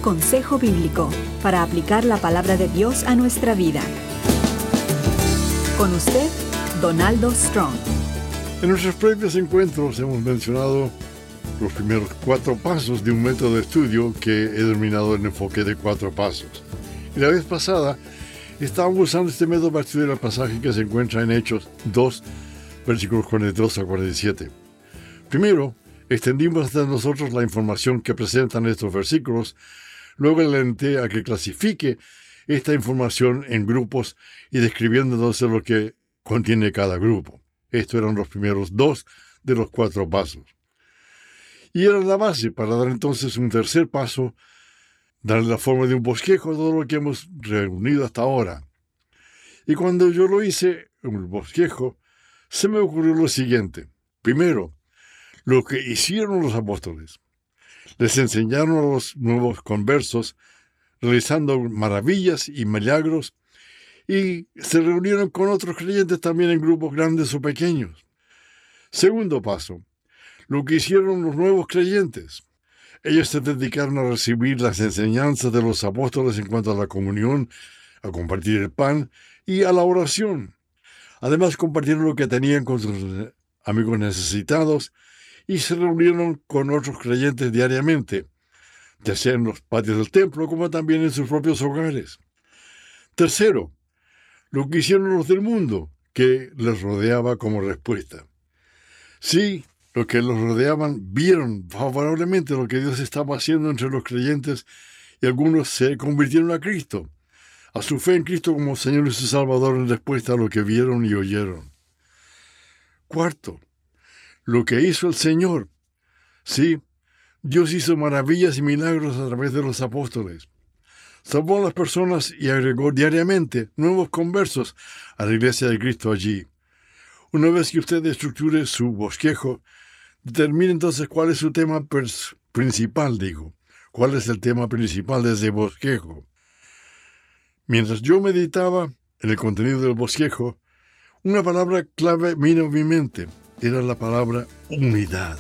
Consejo Bíblico para aplicar la palabra de Dios a nuestra vida. Con usted, Donaldo Strong. En nuestros previos encuentros hemos mencionado los primeros 4 pasos de un método de estudio que he denominado el enfoque de 4 pasos. Y la vez pasada estábamos usando este método para estudiar el pasaje que se encuentra en Hechos 2, versículos 42 a 47. Primero, extendimos hasta nosotros la información que presentan estos versículos. Luego le alenté a que clasifique esta información en grupos y describiendo entonces lo que contiene cada grupo. Estos eran los primeros 2 de los 4 pasos. Y era la base para dar entonces un tercer paso, darle la forma de un bosquejo a todo lo que hemos reunido hasta ahora. Y cuando yo lo hice, un bosquejo, se me ocurrió lo siguiente. Primero, lo que hicieron los apóstoles. Les enseñaron a los nuevos conversos, realizando maravillas y milagros, y se reunieron con otros creyentes también en grupos grandes o pequeños. Segundo paso, lo que hicieron los nuevos creyentes. Ellos se dedicaron a recibir las enseñanzas de los apóstoles en cuanto a la comunión, a compartir el pan y a la oración. Además, compartieron lo que tenían con sus amigos necesitados y se reunieron con otros creyentes diariamente, ya sea en los patios del templo como también en sus propios hogares. Tercero, lo que hicieron los del mundo, que les rodeaba como respuesta. Sí, los que los rodeaban vieron favorablemente lo que Dios estaba haciendo entre los creyentes y algunos se convirtieron a Cristo, a su fe en Cristo como Señor y su Salvador en respuesta a lo que vieron y oyeron. Cuarto, lo que hizo el Señor. Sí, Dios hizo maravillas y milagros a través de los apóstoles. Salvó a las personas y agregó diariamente nuevos conversos a la iglesia de Cristo allí. Una vez que usted estructure su bosquejo, determine entonces cuál es su tema principal, ¿Cuál es el tema principal de ese bosquejo? Mientras yo meditaba en el contenido del bosquejo, una palabra clave vino a mi mente. Era la palabra unidad.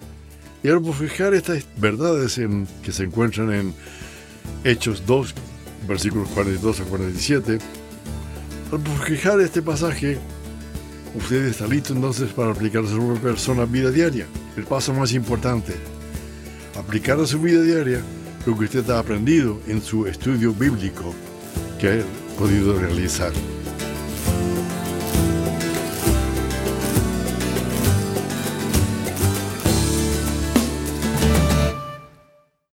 Y al bosquejar estas verdades que se encuentran en Hechos 2, versículos 42 a 47, al bosquejar este pasaje, usted está listo entonces para aplicar a su persona vida diaria. El paso más importante, aplicar a su vida diaria lo que usted ha aprendido en su estudio bíblico que ha podido realizar.